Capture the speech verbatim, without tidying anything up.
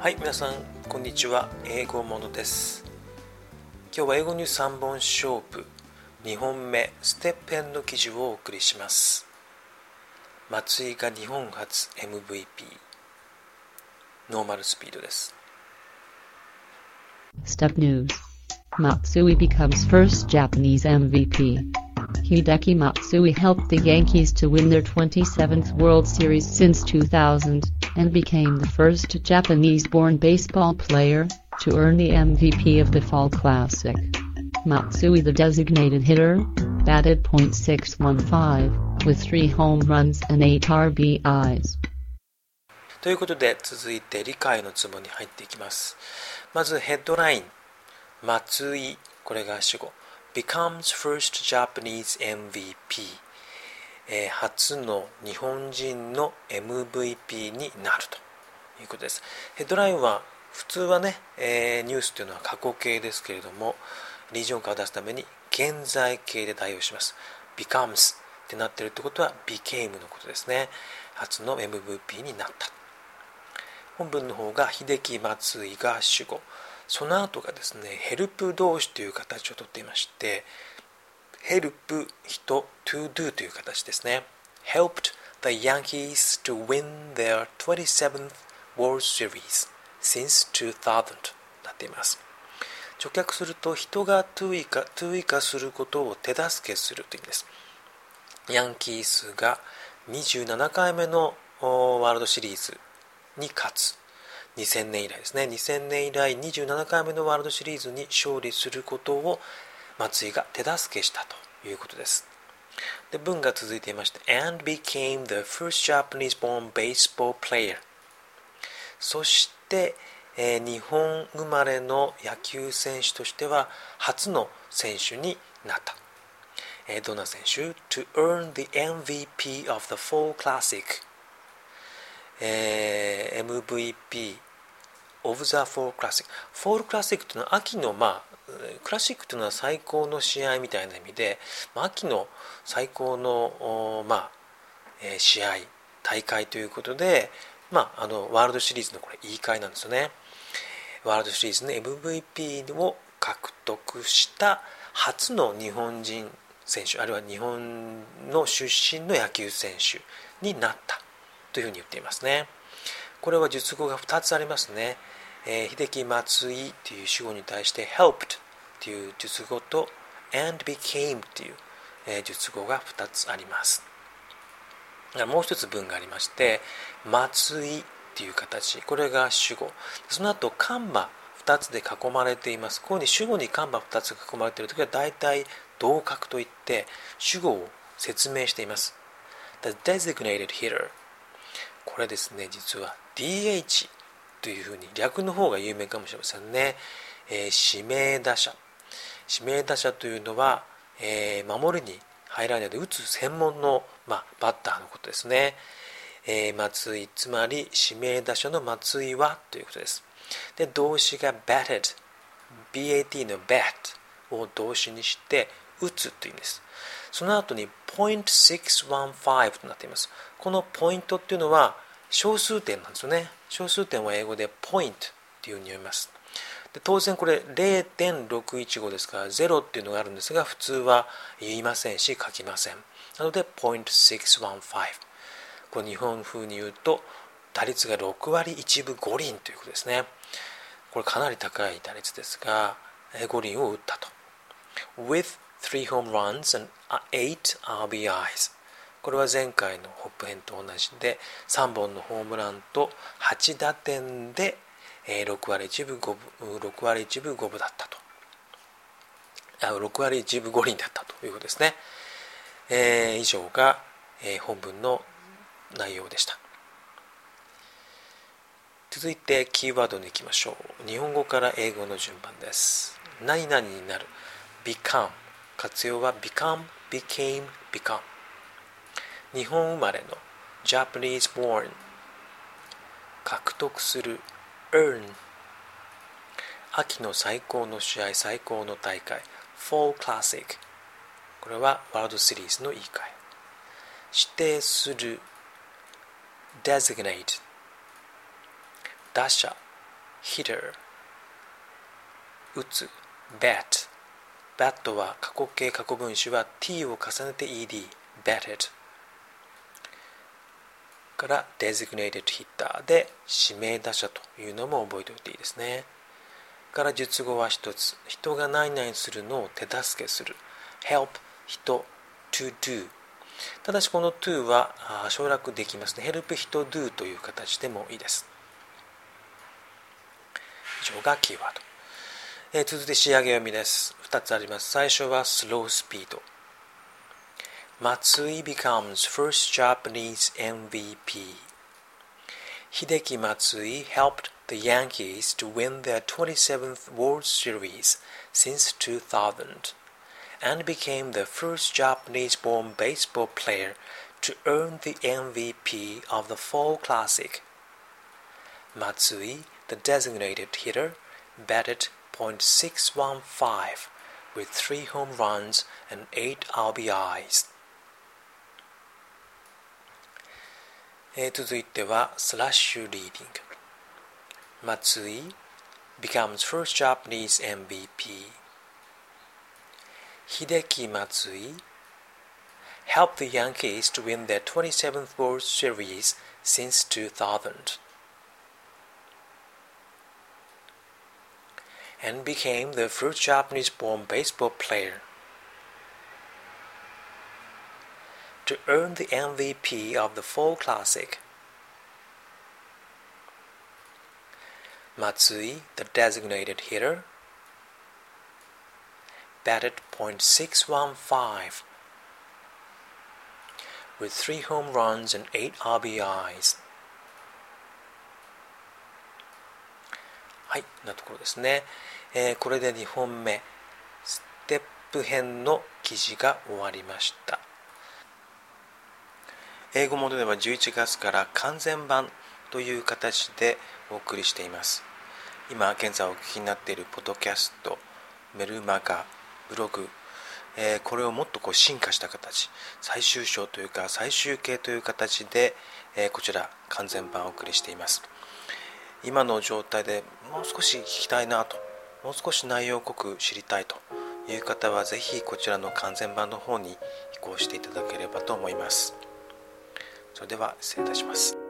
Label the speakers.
Speaker 1: はい、皆さんこんにちは。英語ものです。今日は英語ニュースさんぼん勝負にほんめステップ編の記事をお送りします。松井が日本初 エムブイピー ノーマルスピードです。
Speaker 2: Step News. Matsui becomes first Japanese M V P. Hideki Matsui helped the Yankees to win their twenty-seventh World Series since two thousand and became the first Japanese-born baseball player to earn the M V P of the Fall Classic. Matsui, the designated hitter, batted point six one five with three home runs and eight R B Is.
Speaker 1: ということで続いて理解のツボに入っていきます。まずヘッドライン、松井、これが主語、becomes first Japanese エムブイピー、えー、初の日本人の エムブイピー になるということです。ヘッドラインは普通はね、えー、ニュースというのは過去形ですけれども、リージョン化を出すために現在形で代用します。 becomes ってなっているってことは became のことですね。初の エムブイピー になった。本文の方が秀樹松井が主語、その後がですねヘルプ動詞という形をとっていまして、ヘルプ人 to do という形ですね。 helped the Yankees to win their twenty-seventh World Series since two thousand となっています。直訳すると人が to 以下 to 以下することを手助けするという意味です。ヤンキースがにじゅうななかいめのワールドシリーズに勝つ、にせんねん以来ですね、にせんねん以来にじゅうななかいめのワールドシリーズに勝利することを松井が手助けしたということです。で、文が続いていまして and became the first Japanese born baseball player、 そして、えー、日本生まれの野球選手としては初の選手になった。えー、どんな選手？ to earn the エムブイピー of the Fall Classic、えー、エムブイピー of the Fall Classic。 Fall Classic というのは秋の、まあ、クラシックというのは最高の試合みたいな意味で、まあ、秋の最高の、まあえー、試合大会ということで、まあ、あのワールドシリーズのこれ言い換えなんですよね。ワールドシリーズの エムブイピー を獲得した初の日本人選手、あるいは日本の出身の野球選手になったというふうに言っていますね。これは述語がふたつありますね。えー、秀樹松井という主語に対して helped という述語と and became という、えー、述語がふたつあります。もう一つ文がありまして、松井という形、これが主語、その後カンマふたつで囲まれています。こういうふうに主語にカンマふたつが囲まれているときは大体同格といって主語を説明しています。 The designated hitter、 これですね、実は ディーエイチ というふうに略の方が有名かもしれませんね。えー、指名打者、指名打者というのは、えー、守りに入らないで打つ専門の、まあ、バッターのことですね。えー、松井、つまり指名打者の松井はということです。で、動詞が batted、 ビーエーティー の bat を動詞にして打つという意味です。その後に ポイントろくいちご となっています。このポイントっていうのは小数点なんですよね。小数点は英語で point っていうふうに読みます。で、当然これ ゼロてんろくいちご ですからゼロっていうのがあるんですが、普通は言いませんし書きません。なので ポイントろくいちご、これ日本風に言うと打率がろくわりいちぶごりんということですね。これかなり高い打率ですが、ごりんを打ったと。 with three home runs and eightアールビーアイズ、 これは前回のホップ編と同じでさんぼんのホームランとはちだてんでろくわりいちぶごぶ、ろくわりいちぶごぶだったと。あ、ろくわりいちぶごりんだったということですね。えー、以上が、えー、本文の内容でした。続いてキーワードに行きましょう。日本語から英語の順番です。何々になる become、 活用は become、 became、 become。 日本生まれの Japanese born、 獲得する earn、 秋の最高の試合、最高の大会 Fall Classic、 これはワールドシリーズの言い換え。指定する designate、 打者 hitter 打つ bat bat は過去形過去分詞は t を重ねて ed batted から designated hitter で指名打者というのも覚えておいていいですね。から述語は一つ、人が何々するのを手助けする help 人 to do ただしこの to は省略できますね。 help 人 do という形でもいいです。以上がキーワード。えー、続いて仕上げ読みです。ふたつあります。最初は slow speed。 Matsui becomes first Japanese エムブイピー。 Hideki Matsui helped the Yankees to win their twenty-seventh World Series since two thousand and became the first Japanese-born baseball player to earn theエムブイピーof the Fall Classic. Matsui, the designated hitter, batted point six one five with three home runs and eight アールビーアイズ。えー、続いてはスラッシュリーディング。Matsui becomes first Japanese エムブイピー. Hideki Matsui helped the Yankees to win their twenty-seventh World Series since two thousand and became the first Japanese-born baseball player to earn theエムブイピーof the Fall Classic. Matsui, the designated hitter, batted point six one five with three home runs and eight アールビーアイズ。 はい、なところですね。えー、これでにほんめステップ編の記事が終わりました。英語モデルはじゅういちがつから完全版という形でお送りしています。今現在お聞きになっているポッドキャスト、メルマガ、ブログ、えー、これをもっとこう進化した形、最終章というか最終形という形で、えー、こちら完全版をお送りしています。今の状態でもう少し聞きたいなと、もう少し内容濃く知りたいという方はぜひこちらの完全版の方に移行していただければと思います。それでは失礼いたします。